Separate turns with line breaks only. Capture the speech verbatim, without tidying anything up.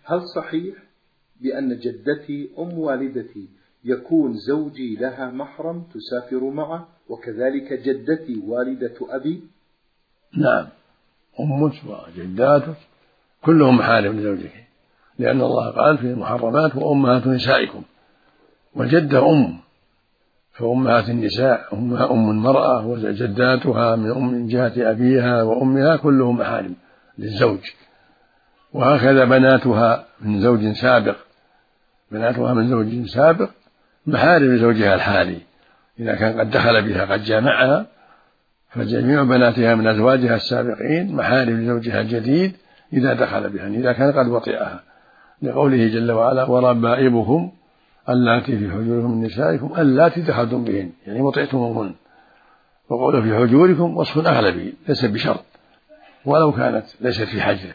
هل صحيح بأن جدتي أم والدتي يكون زوجي لها محرم تسافر معه، وكذلك جدتي والدة أبي؟
نعم، أمك وجداتك كلهم محارم لزوجك، لأن الله قال في المحرمات وأمهات نسائكم، والجدة أم، فأمهات النساء أمها أم المرأة، وجداتها من أم من جهة أبيها وأمها كلهم محارم للزوج. وهكذا بناتها من زوج سابق، بناتها من زوج سابق محارم لزوجها الحالي إذا كان قد دخل بها قد جامعها، فجميع بناتها من أزواجها السابقين محارم لزوجها الجديد إذا دخل بها، إذا كان قد وطئها، لقوله جل وعلا: وربائبكم اللاتي في حجوركم من نسائكم اللاتي دخلتم بهن، يعني وطئتموهن. وقوله في حجوركم وصف أغلبي ليس بشرط، ولو كانت ليست في حجر،